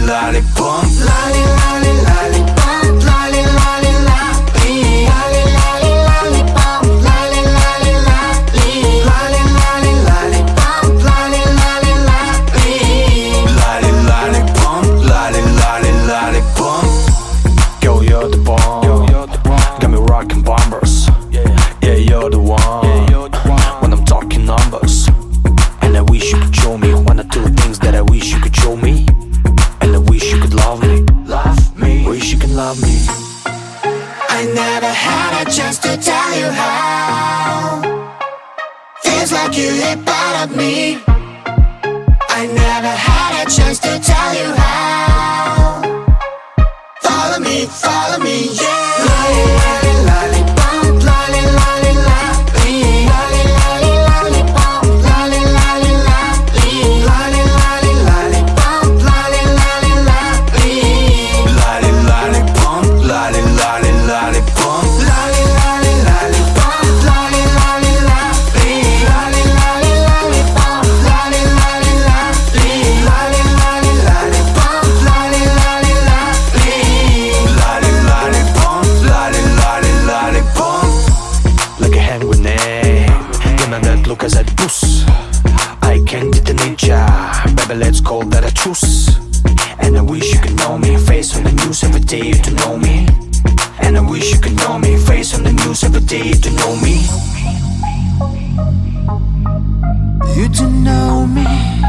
lollipop, lolly, lolly, lollipop, lolly, lolly, lolly, lolly, lolly, lollipop, lolly, lolly, lolly, lolly, lolly, lollipop, lolly, lolly, lolly, lolly, lollipop, lolly, lolly, lollipop. Girl, you're the bomb. Got me rocking bombers. Yeah, you're the one. When I'm talking numbers, and I wish you could show me one or two things that I wish you could show me. And I wish you could love me. Wish you can love me. I never had a chance to tell you how. Feels like you hit part of me. I never had a chance to tell you how. Follow me, yeah. Lolly, lolly, lollipop, lolly, lolly, lolly, lolly, lolly, lollipop, lolly, lolly, lolly, lolly, lolly, lollipop, lolly, lolly, lolly, lolly, lollipop, lolly, lolly, lollipop, lolly, lolly, lollipop, lolly, lolly, lolly, lolly, lolly, lollipop, lolly, lolly, lolly, lolly, lolly, lollipop, lolly, lolly, lolly. Like a hand grenade, give me that look as I boost. I can't detonate ya, baby, let's call that a truce. And I wish you could know me, face on the news every day to know me. And I wish you could know me, face on the news every day to know me. You to know me.